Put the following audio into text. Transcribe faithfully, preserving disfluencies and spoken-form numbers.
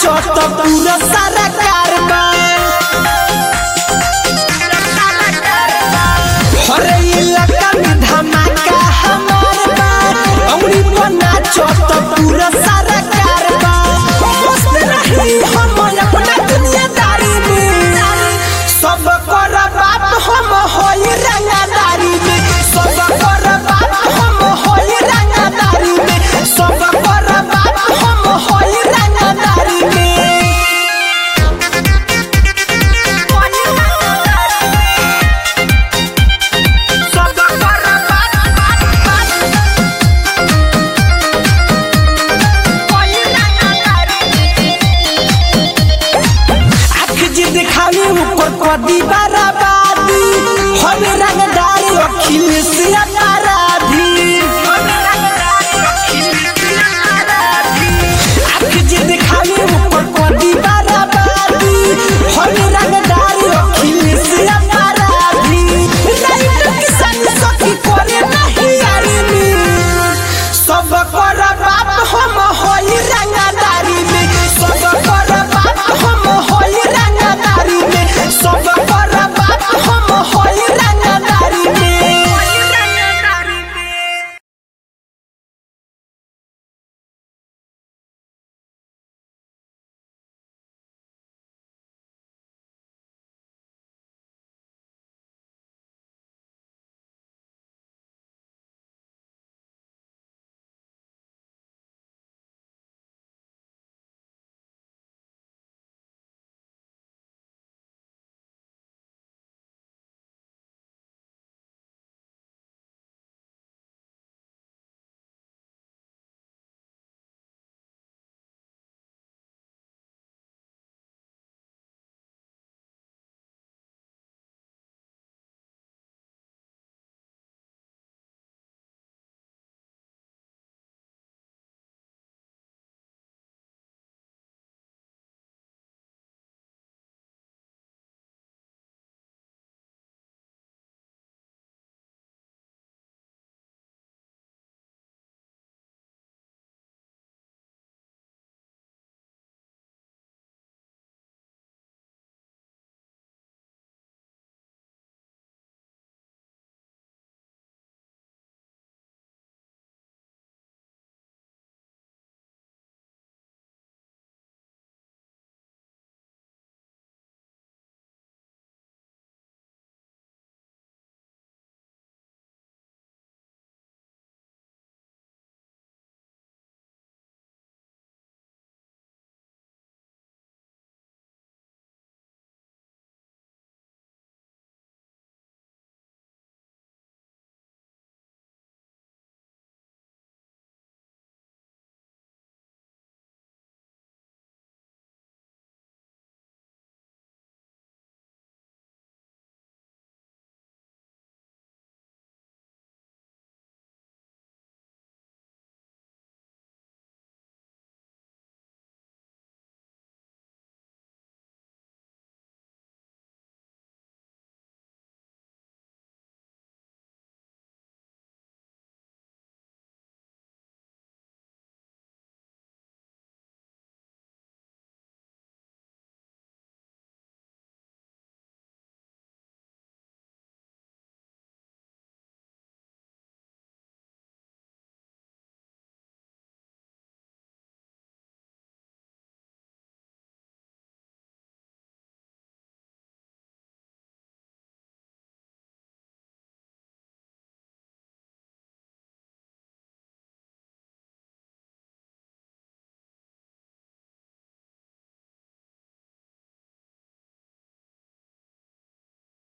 नाचो तो पूरा सारा कारबा हर इलाका में धमाका हमार बा अंगुरी पर नाचो तो पूरा सारा कारबा मस्त रही हम अपना दुनियादारी में सब कर बाप हम होई रंगदारी में सब कर बाप हम होई रंगदारी में सब कर बाप हम होई रंगदारी में सब कर बाप होई रंगदारी में आँख जे दिखावे ऊपर कदी बा